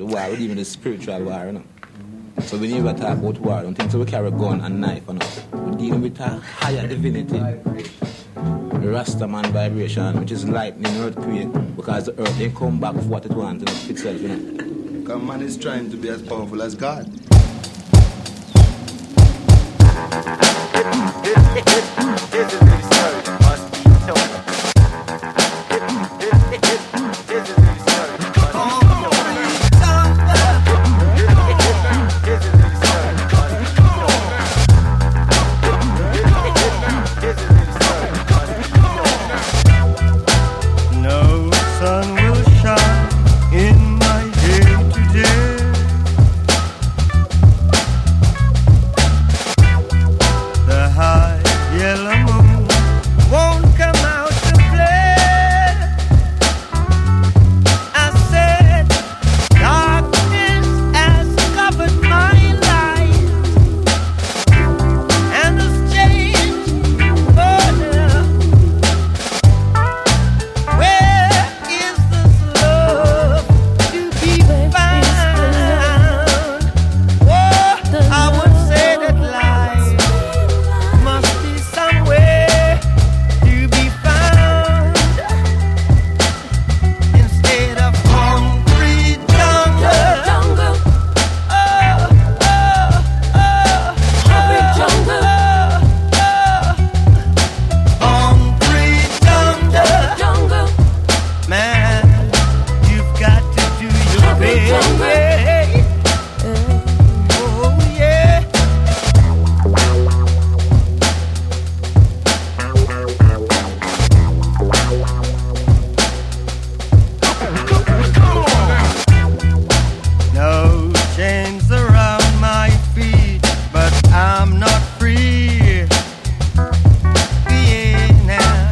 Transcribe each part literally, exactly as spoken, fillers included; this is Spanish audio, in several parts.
the war, we're dealing with the spiritual war, you know. So we never talk about war. Don't think so we carry a gun and knife, you know. We're dealing with a higher divinity. Rastaman vibration, which is lightning, earthquake, because the earth didn't come back with what it wants, you know, itself, you know. Because man is trying to be as powerful as God. This is really scary. Must be told. This is really scary. No sun will shine in my day today. The high yellow moon won't come out to play. I said darkness has covered my life and has changed further. Where is this love to be found? Oh, I would say that life must be somewhere to be found instead of concrete jungle. Oh, oh, oh, concrete jungle. Man, you've got to do your best. Oh yeah. No chains around my feet, but I'm not free. Vienna,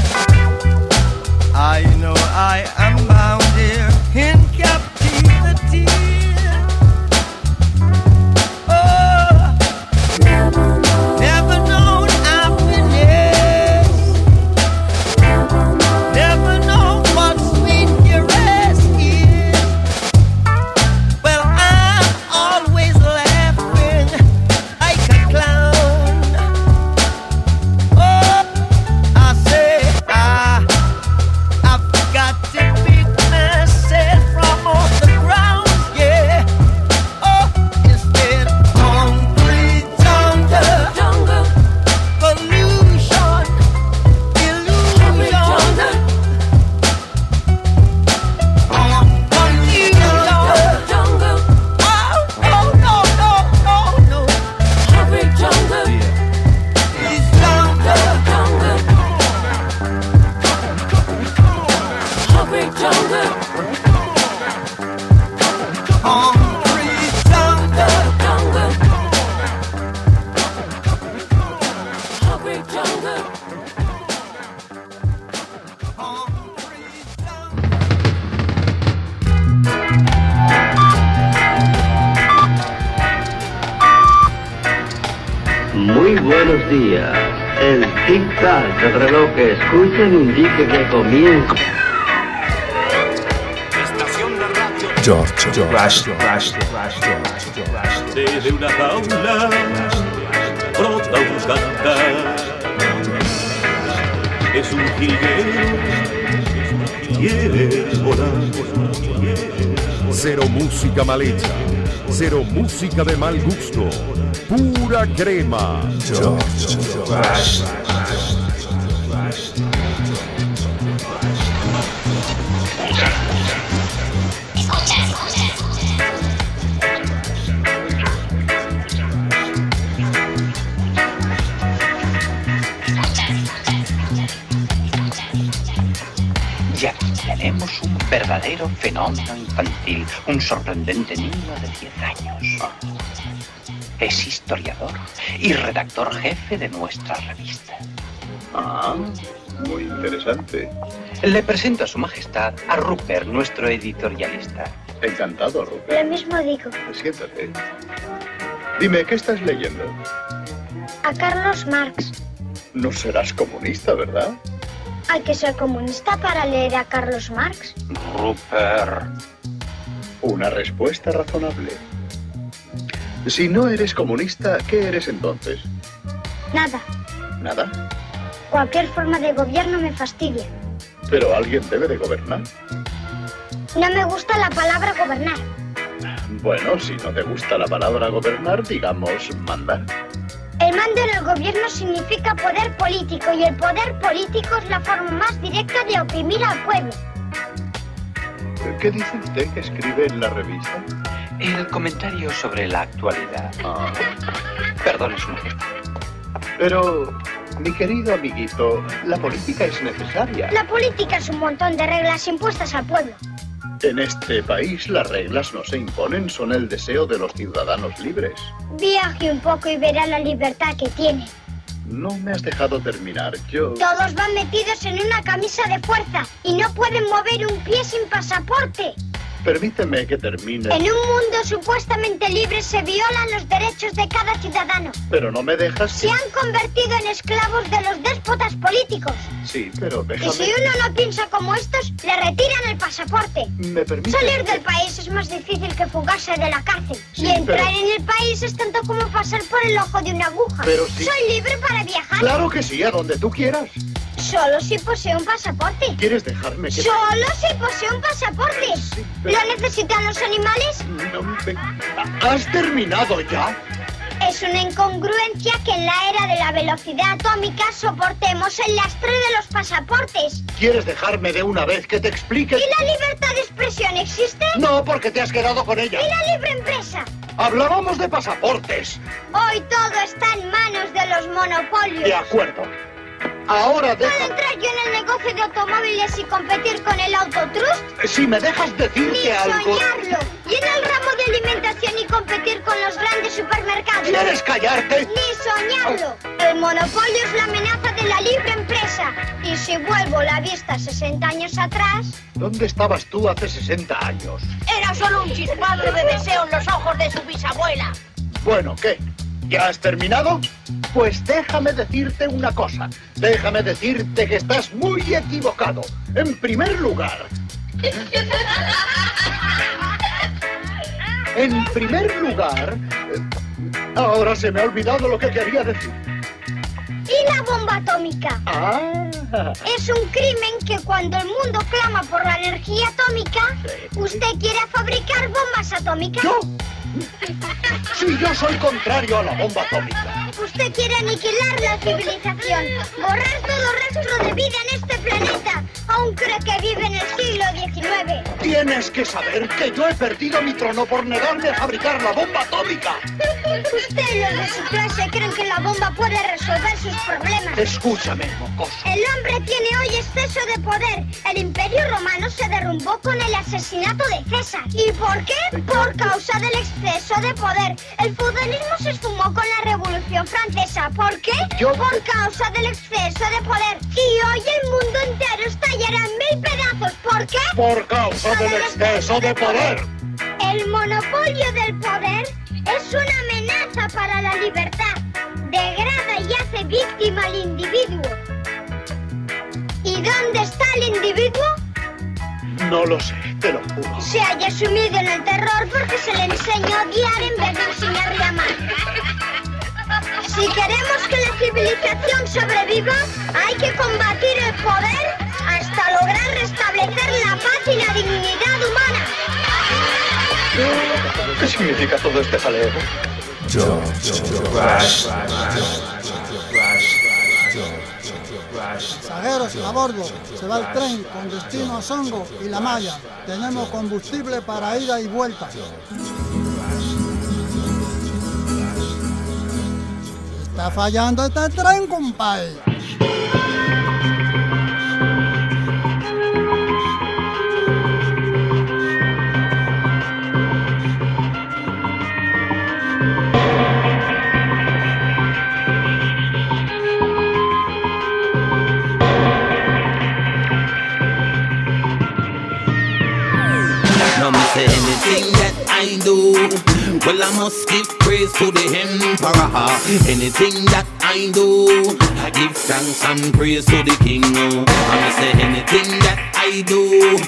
I know I am bound here in captivity. Oh, never known happiness, never known what sweet caress is. Well, I'm always laughing like a clown. Oh, I say I, I've got to pick myself from off the ground, yeah. Oh, instead of concrete jungle, pollution, illusion. On confusion. Oh, oh, no, no, no, no. It's concrete Muy buenos días. El tic-tac del reloj que escuchen indique que comienza. Estación de radio. George, George, Rush, Rush, Rush, George, Rush. Desde una jaula brota un cantar. Es un jilguero, quiere volar. Cero música mal hecha, cero música de mal gusto, pura crema. George, Rush. Ya tenemos un verdadero fenómeno infantil, un sorprendente niño de diez años. Es historiador y redactor jefe de nuestra revista. Ah, muy interesante. Le presento a su majestad a Rupert, nuestro editorialista. Encantado, Rupert. Lo mismo digo. Siéntate. Dime, ¿qué estás leyendo? A Carlos Marx. No serás comunista, ¿verdad? Hay que ser comunista para leer a Carlos Marx. Rupert. Una respuesta razonable. Si no eres comunista, ¿qué eres entonces? Nada. ¿Nada? Cualquier forma de gobierno me fastidia. Pero alguien debe de gobernar. No me gusta la palabra gobernar. Bueno, si no te gusta la palabra gobernar, digamos mandar. El mando en el gobierno significa poder político y el poder político es la forma más directa de oprimir al pueblo. ¿Qué dice usted que escribe en la revista? El comentario sobre la actualidad. Ah. Perdone, Su Majestad. Pero, mi querido amiguito, la política es necesaria. La política es un montón de reglas impuestas al pueblo. En este país las reglas no se imponen, son el deseo de los ciudadanos libres. Viaje un poco y verá la libertad que tiene. No me has dejado terminar, yo... Todos van metidos en una camisa de fuerza y no pueden mover un pie sin pasaporte. Permíteme que termine. En un mundo supuestamente libre se violan los derechos de cada ciudadano. Pero no me dejas... Se han convertido en esclavos de los déspotas políticos. Sí, pero déjame... Y si uno no piensa como estos, le retiran el pasaporte. ¿Me permite? Salir del país es más difícil que fugarse de la cárcel. Sí, y entrar pero... en el país es tanto como pasar por el ojo de una aguja. Pero sí. Soy libre para viajar. Claro que sí, a donde tú quieras. Solo si poseo un pasaporte. ¿Quieres dejarme que...? Solo si poseo un pasaporte. Sí, pero... ¿Lo necesitan los animales? No me... ¿Has terminado ya? Es una incongruencia que en la era de la velocidad atómica soportemos el lastre de los pasaportes. ¿Quieres dejarme de una vez que te explique? ¿Y la libertad de expresión existe? No, porque te has quedado con ella. ¿Y la libre empresa? Hablábamos de pasaportes. Hoy todo está en manos de los monopolios. De acuerdo. Ahora deja... ¿Puedo entrar yo en el negocio de automóviles y competir con el autotrust? Si me dejas decirte Ni algo... soñarlo. ¿Y en el ramo de alimentación y competir con los grandes supermercados? ¿Quieres callarte? Ni soñarlo. El monopolio es la amenaza de la libre empresa. Y si vuelvo la vista sesenta años atrás... ¿Dónde estabas tú hace sesenta años? Era solo un chispazo de deseo en los ojos de su bisabuela. Bueno, ¿qué? ¿Ya has terminado? Pues déjame decirte una cosa. Déjame decirte que estás muy equivocado. En primer lugar... En primer lugar... Ahora se me ha olvidado lo que quería decir. ¿Y la bomba atómica? Ah. Es un crimen que cuando el mundo clama por la energía atómica, sí. ¿Usted quiere fabricar bombas atómicas? ¿Yo? Sí, yo soy contrario a la bomba atómica. Usted quiere aniquilar la civilización, borrar todo rastro de vida en este planeta. Aún cree que vive en el siglo diecinueve. Tienes que saber que yo he perdido mi trono por negarme a fabricar la bomba atómica. Usted y los de su clase creen que la bomba puede resolver sus problemas. Escúchame, mocoso. El hombre tiene hoy exceso de poder. El Imperio Romano se derrumbó con el asesinato de César. ¿Y por qué? Por causa del exceso de poder. El feudalismo se esfumó con la Revolución Francesa. ¿Por qué? Yo... Por causa del exceso de poder. Y hoy el mundo entero estallará en mil pedazos. ¿Por qué? Por causa del exceso de poder. El monopolio del poder es una amenaza para la libertad. Degrada y hace víctima al individuo. ¿Y dónde está el individuo? No lo sé, te lo juro. Se haya sumido en el terror porque se le enseñó a odiar en vez de enseñarle a amar. Si queremos que la civilización sobreviva, hay que combatir el poder hasta lograr restablecer la paz y la dignidad humana. ¿Qué significa todo este jaleo? Yo, yo, yo, Rush. Pasajeros a bordo, se va el tren con destino a Songo y La Maya. Tenemos combustible para ida y vuelta. Está fallando este tren, compadre. Say anything that I do, well I must give praise to the Emperor. Anything that I do, I give thanks and praise to the King. I say anything that I do,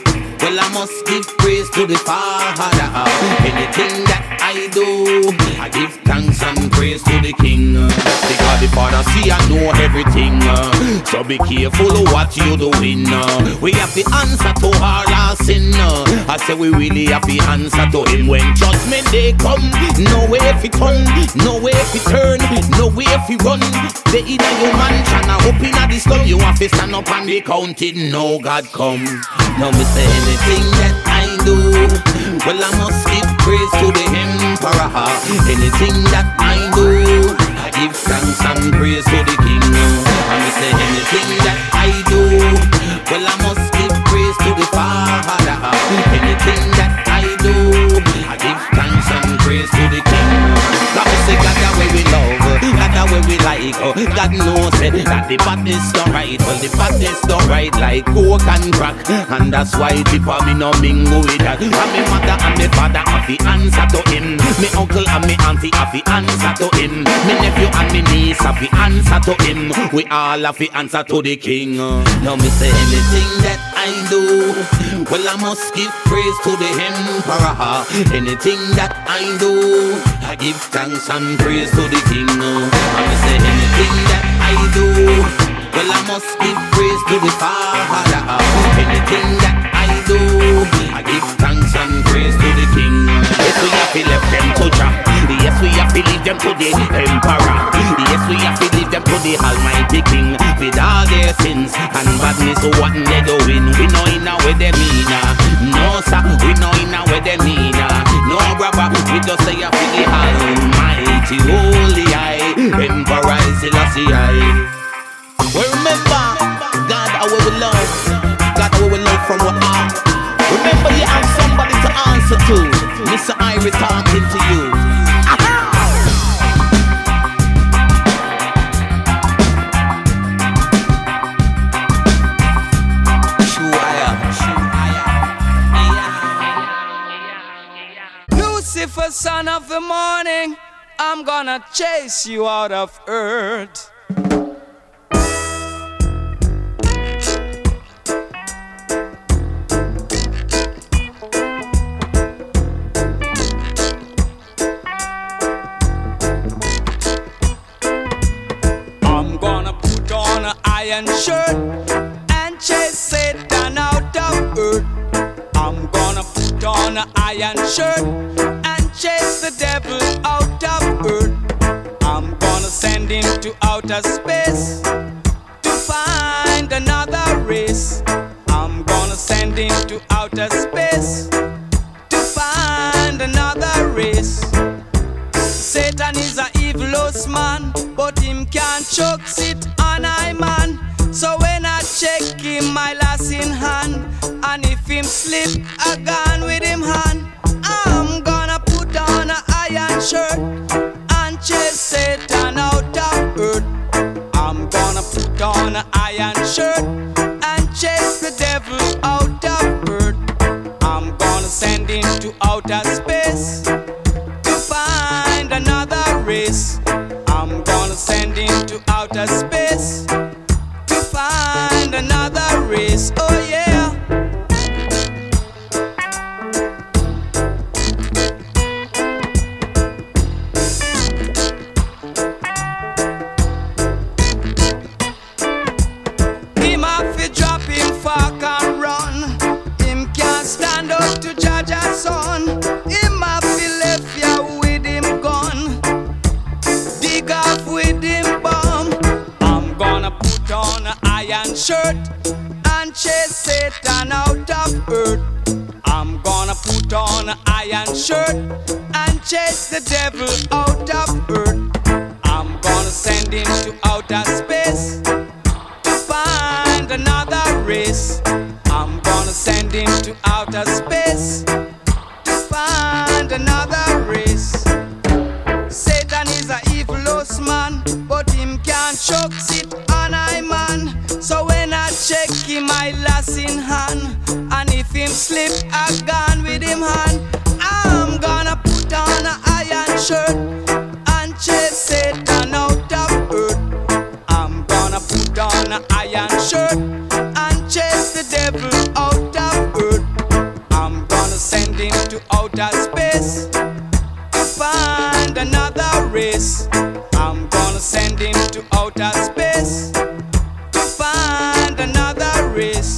well I must give praise to the Father. Anything that I do, I give thanks and praise to the King. Because the Father see and know everything. So be careful what you doing. We have the answer to all our sin. I say we really have the answer to Him. When judgment day come, no way if it turn, no way if it turn, no way if it run. They either your mansion or up in the slum. You have to stand up and be counted. No God come. Now me say anything that I do, well I must give praise to the Emperor. Anything that I do, I give thanks and praise to the King. And me say anything that I do, well I must give praise to the Father. Anything that I do, I give thanks and praise to the King. God say God the way we love, God the way we like. God knows it, that the badness don't right. Well the badness don't right like coke and crack. And that's why people me no mingle with that. And me mother and me father have the answer to Him. Me uncle and me auntie have the answer to Him. Me nephew and me niece have the answer to Him. We all have the answer to the King. Now me say anything that I do, well I must give praise to the Emperor. Anything that I do, I give thanks and praise to the King. And me say anything that I do, well I must give praise to the Father. Anything that I do, I give thanks and praise to the King. Yes, we have to left them to Jah. Yes, we have to leave them to the Emperor. Yes, we have to leave them to the Almighty King. With all their sins and badness, what they doing? We know in a way they mean. No sir, we know in a way they mean. No brother, we just say a for the Almighty Holy I, Emperor Selassie I. Well, remember, God, how we will love, God, how we will love from our heart. Remember, you have somebody to answer to. Mister Irie talking to you. Aha! Lucifer, son of the morning, I'm gonna chase you out of earth. Iron shirt and chase Satan out of earth. I'm gonna put on an iron shirt and chase the devil out of earth. I'm gonna send him to outer space to find another race. I'm gonna send him to outer space to find another race. Satan is a evilous man, but him can't choke sit on I man. So when I check him, my lass in hand, and if him slip a gun with him hand, I'm gonna put on an iron shirt and chase Satan out of earth. I'm gonna put on an iron shirt and chase the devil out of earth. I'm gonna send him to outer space to find another race. I'm gonna send him to outer space to find another race. Oh yeah. Him have to drop him fork and run. Him can't stand up to judge a son. Him have to left ya with him gun, dig off with him bomb. I'm gonna put on an iron shirt and chase Satan out of earth. I'm gonna put on an iron shirt and chase the devil out of earth. I'm gonna send him to outer space to find another race. I'm gonna send him to outer space to find another race. Satan is a evilous man, but him can't choke sit on I man. So when I check him, I lass in hand, and if him slip a gun with him hand, I'm gonna put on an iron shirt and chase Satan out of earth. I'm gonna put on an iron shirt and chase the devil out of earth. find another race. I'm gonna send him to outer space to find another race.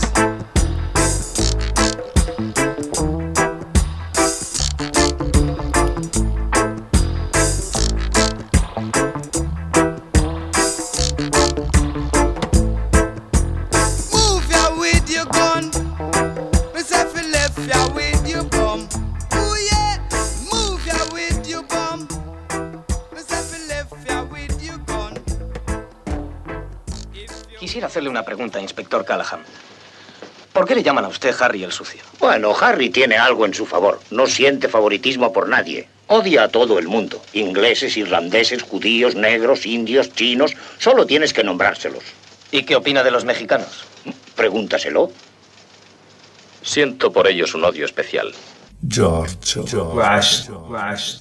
Move ya with your gun, myself you left ya with your bum. Ooh yeah, move ya with your bum, myself you left ya with your gun. Quisiera hacerle una pregunta, inspector Callahan. ¿Por qué le llaman a usted Harry el Sucio? Bueno, Harry tiene algo en su favor. No siente favoritismo por nadie. Odia a todo el mundo. Ingleses, irlandeses, judíos, negros, indios, chinos. Solo tienes que nombrárselos. ¿Y qué opina de los mexicanos? Pregúntaselo. Siento por ellos un odio especial. George, George, Rush, Rush.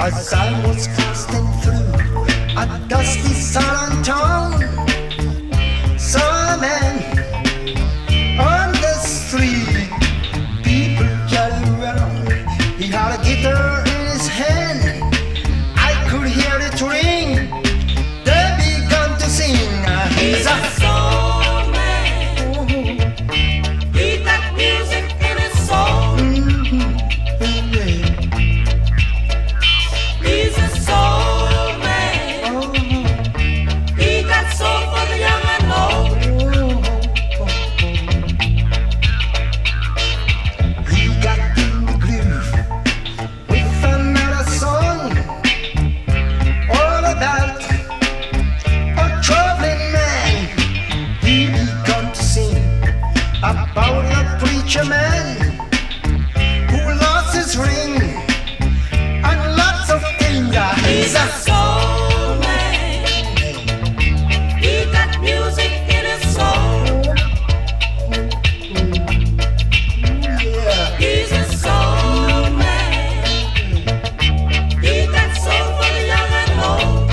as I was passing through a dusty southern town. Saw a man on the street, people gathered around. He had a guitar in his hand, I could hear it ring. They began to sing. He's a soul man. He got music in his soul. He's a soul man. He got soul for the young and old. He got in the groove with another song, all about a traveling man. He began to sing about a preacher man who lost his ring and lots of things. He's a soul man. He got music in his soul. He's a soul man. He got soul for the young and old.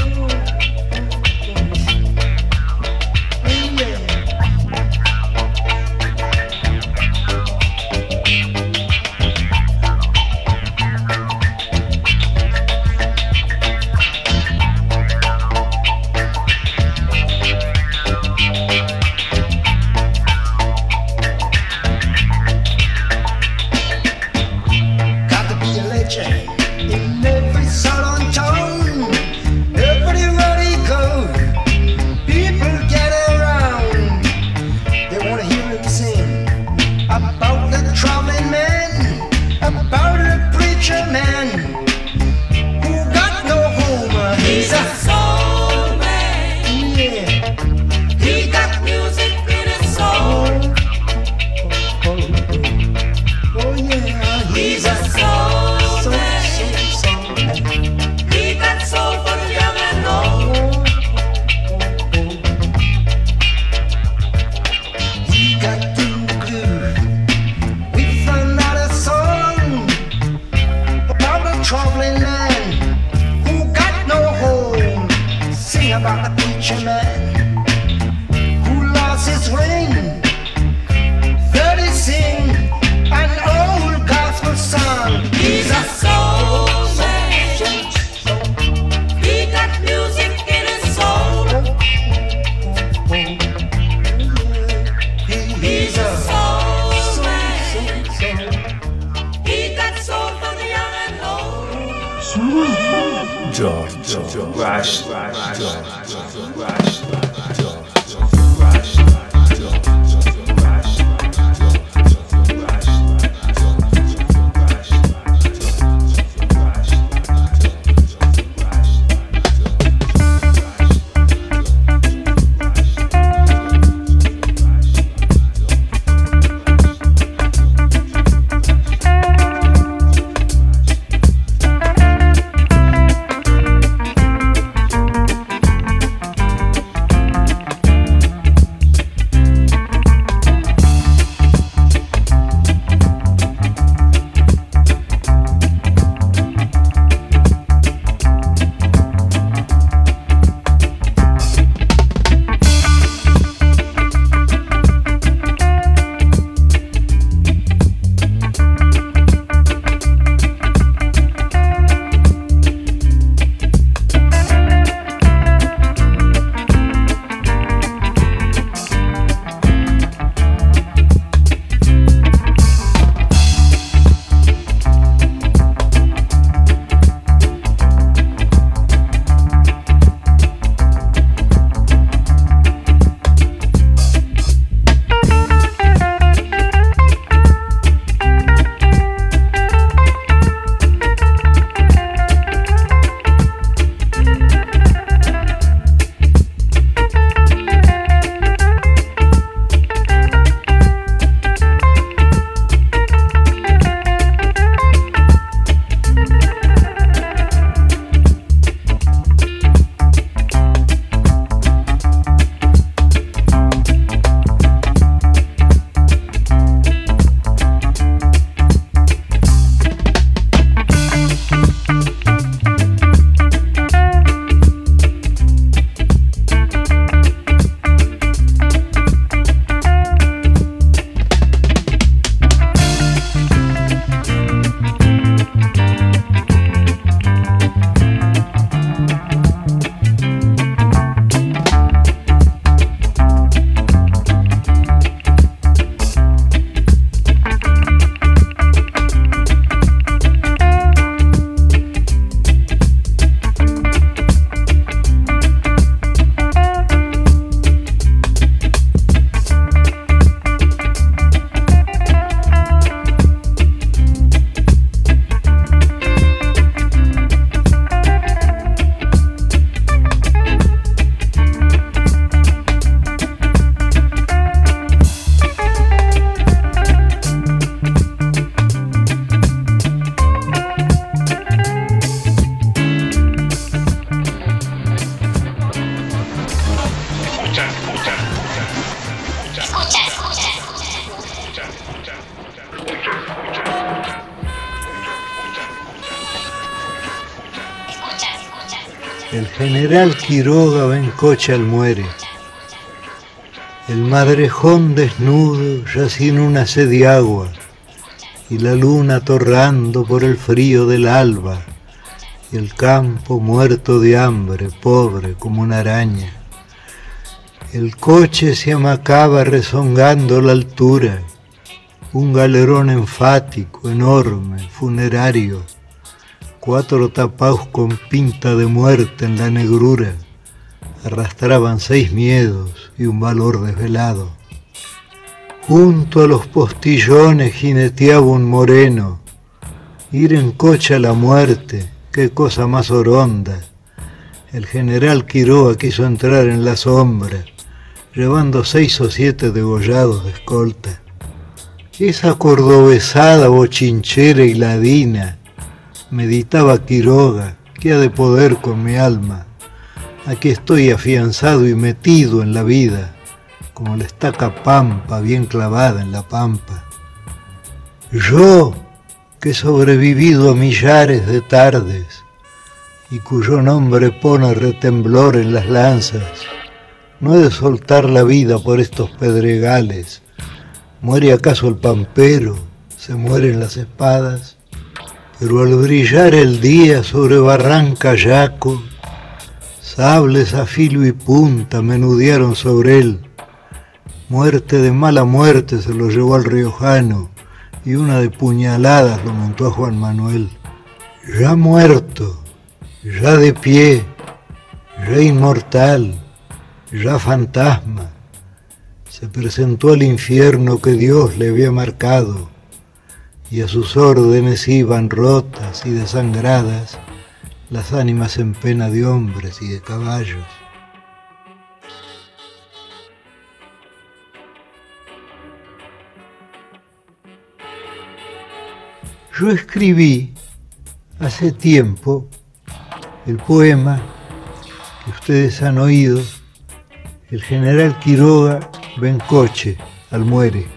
Got to be a legend in every southern town. Everywhere he go, people gather around. They wanna hear him sing about the traveling man, about the preacher man who got no home. He's a soul man. Yeah, he got music in his soul. Oh yeah, he's a soul man. He got soul for the young and old. He got in the groove with another song about a traveling man who got no home. Sing about the preacher man who lost his ring. That he sing an old gospel song. He's a soul man. He got music in his soul. He's a soul man. He got soul for the young and old. George, George, Rush, Rush, George, George, Rush, George. El general Quiroga va en coche al muere. El madrejón desnudo yace en una sed de agua, y la luna torrando por el frío del alba, y el campo muerto de hambre, pobre como una araña. El coche se amacaba rezongando la altura, un galerón enfático, enorme, funerario, cuatro tapaos con pinta de muerte en la negrura, arrastraban seis miedos y un valor desvelado. Junto a los postillones jineteaba un moreno. Ir en coche a la muerte, qué cosa más oronda. El general Quiroga quiso entrar en la sombra, llevando seis o siete degollados de escolta. Esa cordobesada bochinchera y ladina, meditaba Quiroga, ¿qué ha de poder con mi alma? Aquí estoy afianzado y metido en la vida, como la estaca pampa bien clavada en la pampa. Yo, que he sobrevivido a millares de tardes, y cuyo nombre pone retemblor en las lanzas, no he de soltar la vida por estos pedregales. ¿Muere acaso el pampero? ¿Se mueren las espadas? Pero al brillar el día sobre Barranca Yaco, sables a filo y punta menudearon sobre él. Muerte de mala muerte se lo llevó al riojano, y una de puñaladas lo montó a Juan Manuel. Ya muerto, ya de pie, ya inmortal, ya fantasma, se presentó al infierno que Dios le había marcado, y a sus órdenes iban rotas y desangradas las ánimas en pena de hombres y de caballos. Yo escribí hace tiempo el poema que ustedes han oído, El general Quiroga va en coche al muere.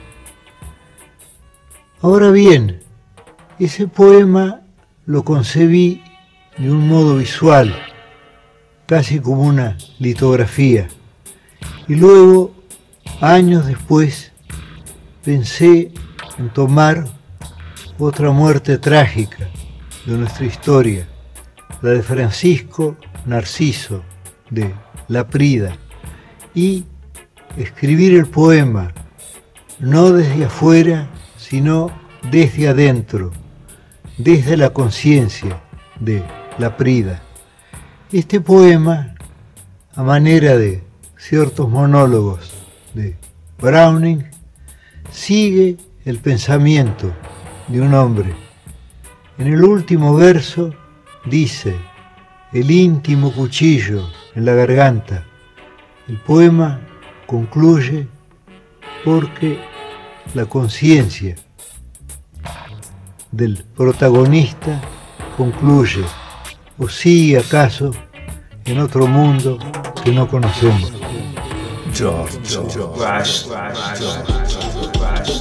Ahora bien, ese poema lo concebí de un modo visual, casi como una litografía, y luego, años después, pensé en tomar otra muerte trágica de nuestra historia, la de Francisco Narciso de Laprida, y escribir el poema no desde afuera, sino desde adentro, desde la conciencia de Laprida. Este poema, a manera de ciertos monólogos de Browning, sigue el pensamiento de un hombre. En el último verso dice: el íntimo cuchillo en la garganta. El poema concluye porque la conciencia del protagonista concluye o sigue acaso en otro mundo que no conocemos. George, George, Rush, Rush, George, Rush,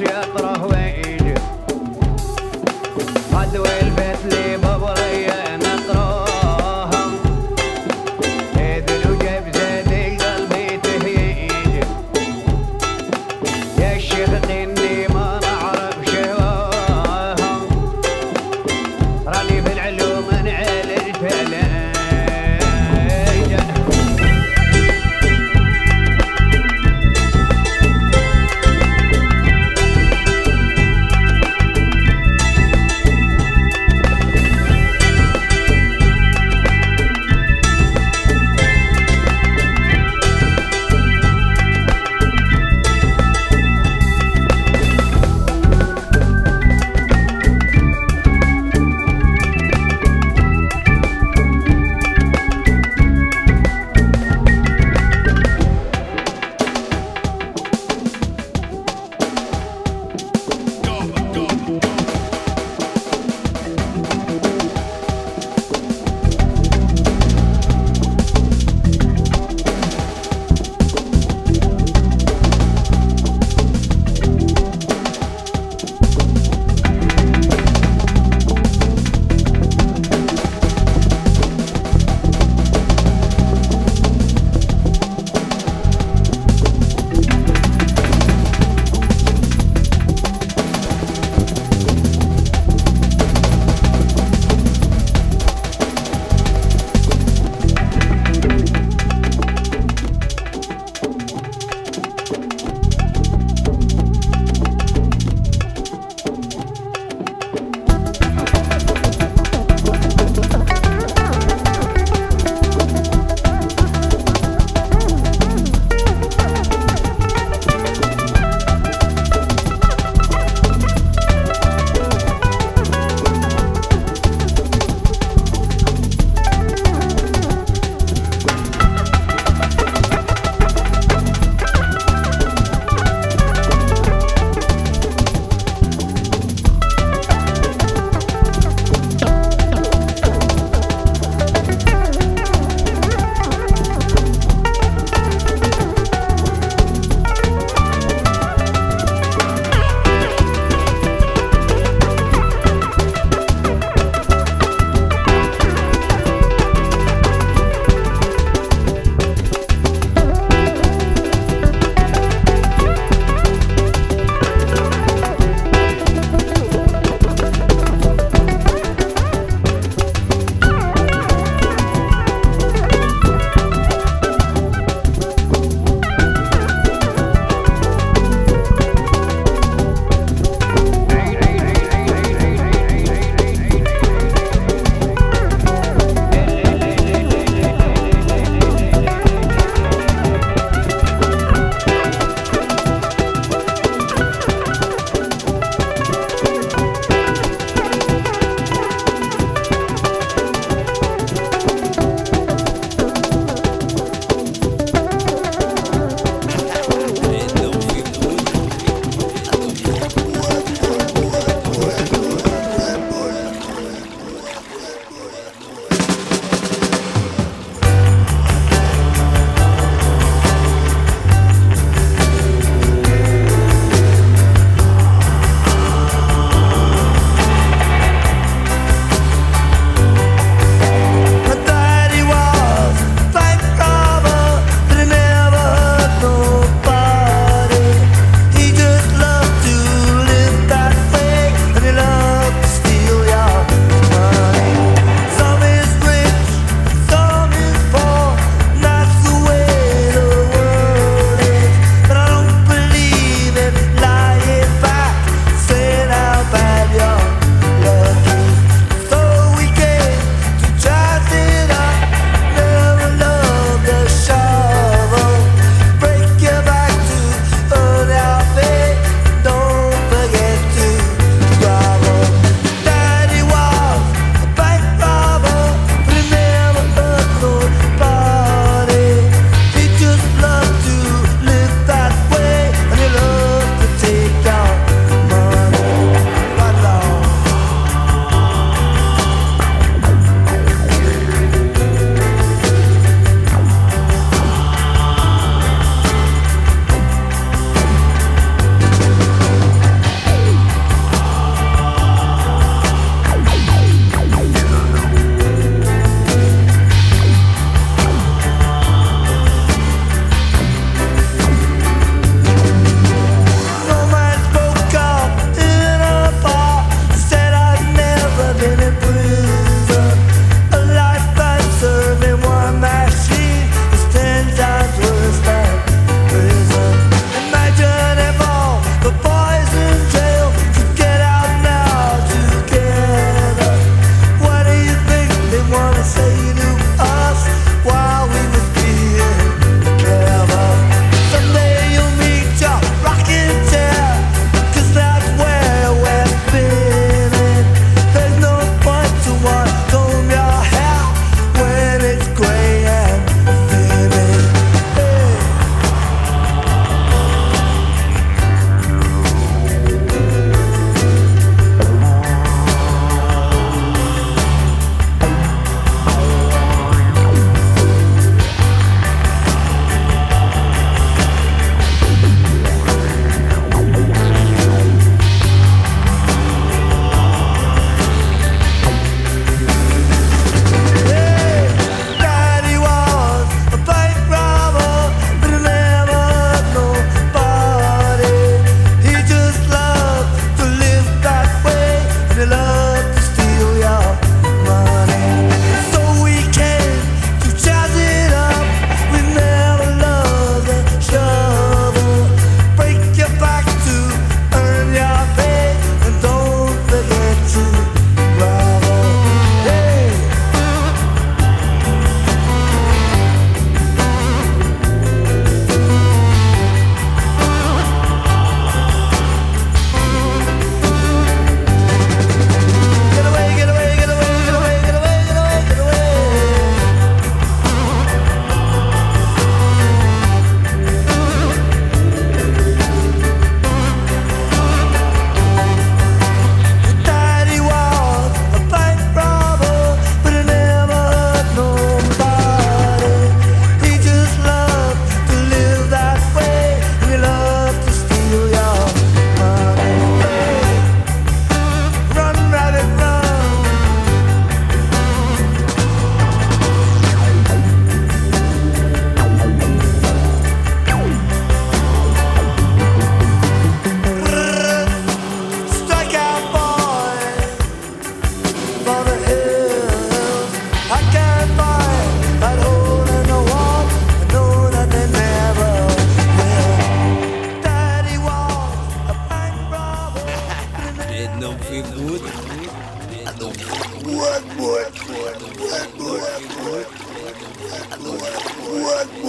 يطرح ويجي غدو الفتلي ببرية نطرها إذ لو جاب زاد القلب تهيج يا الشيخ قني ما نعرف شهواها راني بالعلوم نعالج العلاج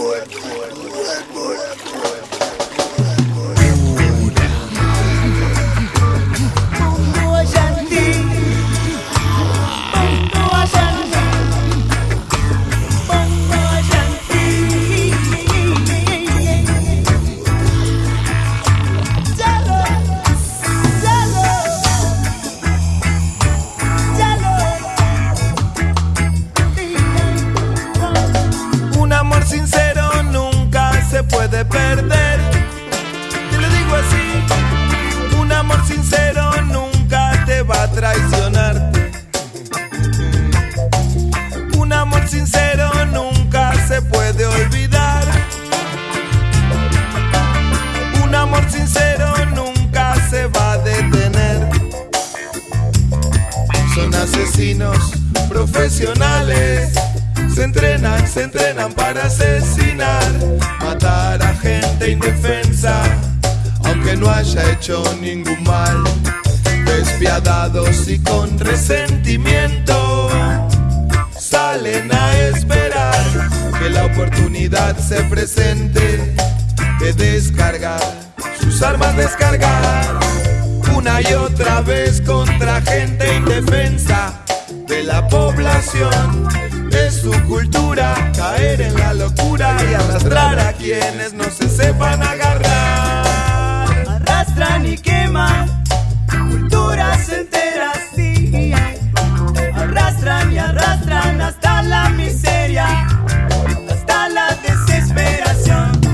Asesinos profesionales se entrenan, se entrenan para asesinar, matar a gente indefensa, aunque no haya hecho ningún mal. Despiadados y con resentimiento salen a esperar que la oportunidad se presente de descargar sus armas, descargar una y otra vez contra gente indefensa de la población. Es su cultura caer en la locura y arrastrar a quienes no se sepan agarrar. Arrastran y queman culturas enteras, sí. Arrastran y arrastran hasta la miseria, hasta la desesperación.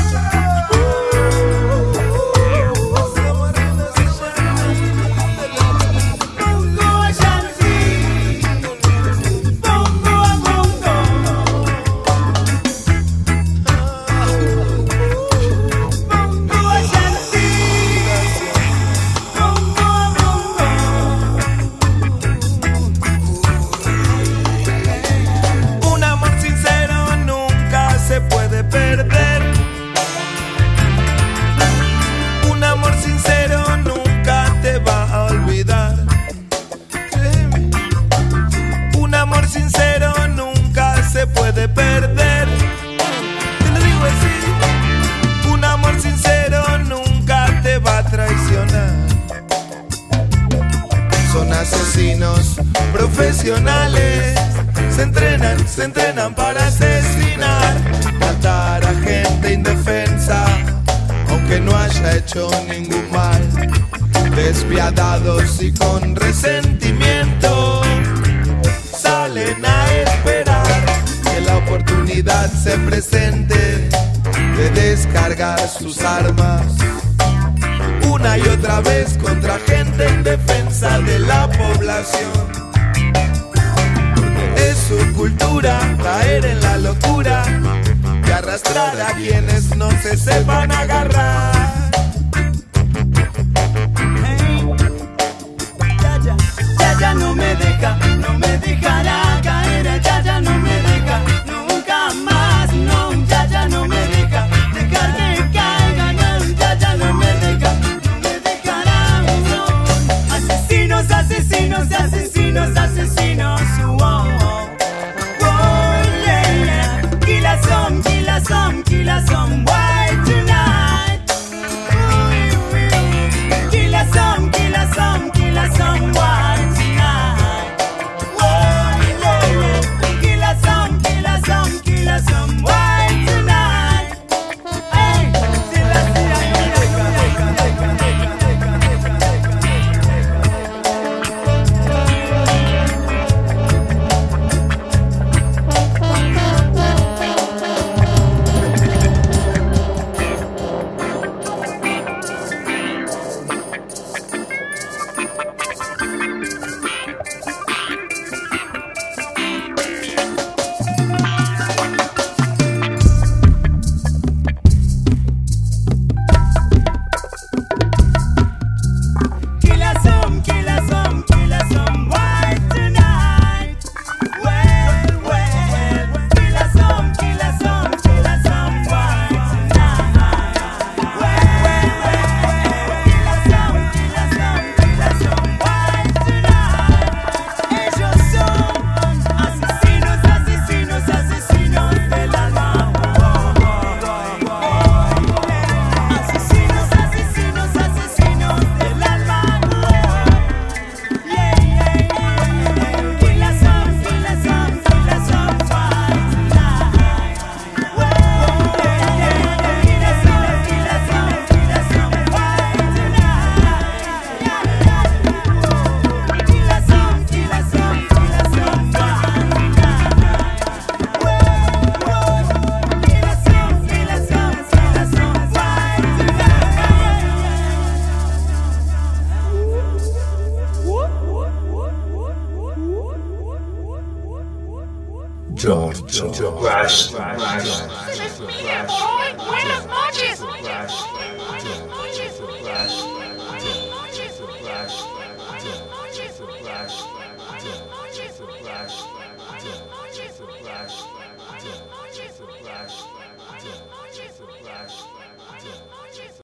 Profesionales se entrenan, se entrenan para asesinar, matar a gente indefensa, aunque no haya hecho ningún mal. Despiadados y con resentimiento salen a esperar que la oportunidad se presente de descargar sus armas una y otra vez contra gente indefensa de la población. Es su cultura caer en la locura y arrastrar a quienes no se sepan agarrar. Hey, ya, ya, ya, ya no me deja, no me dejará caer, ya, ya no me deja, nunca más, no, ya, ya no me deja, dejar que caiga, no, ya, ya no me deja, no me dejará, no. Asesinos, asesinos, asesinos, asesinos, wow. Some, killer some, killer some, why tonight? Killer some, killer some, killer some, why tonight? Whoa, yeah, yeah. Killer some, killer Rush, rush, Se despide por hoy. Buenas noches.